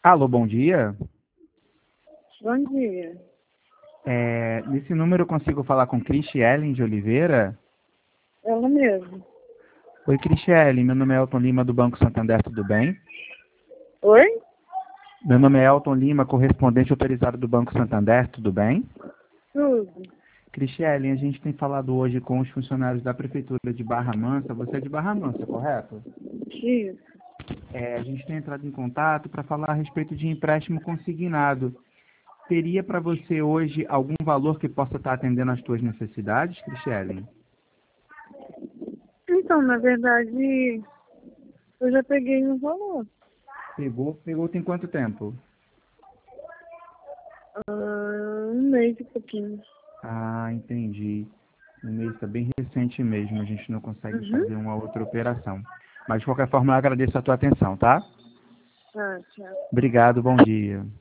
Alô, bom dia. Bom dia. Nesse número eu consigo falar com Cristielen de Oliveira? Ela mesmo. Oi, Cristielen, meu nome é Elton Lima do Banco Santander, tudo bem? Oi? Meu nome é Elton Lima, correspondente autorizado do Banco Santander, tudo bem? Tudo. Cristielen, a gente tem falado hoje com os funcionários da Prefeitura de Barra Mansa. Você é de Barra Mansa, correto? Isso. A gente tem entrado em contato para falar a respeito de empréstimo consignado. Teria para você hoje algum valor que possa estar atendendo às suas necessidades, Cristielen? Então, na verdade, eu já peguei um valor. Pegou tem quanto tempo? Um mês e pouquinho. Ah, entendi. No mês está bem recente mesmo, a gente não consegue Uhum. fazer uma outra operação. Mas de qualquer forma, eu agradeço a tua atenção, tá? Ah, tchau. Obrigado, bom dia.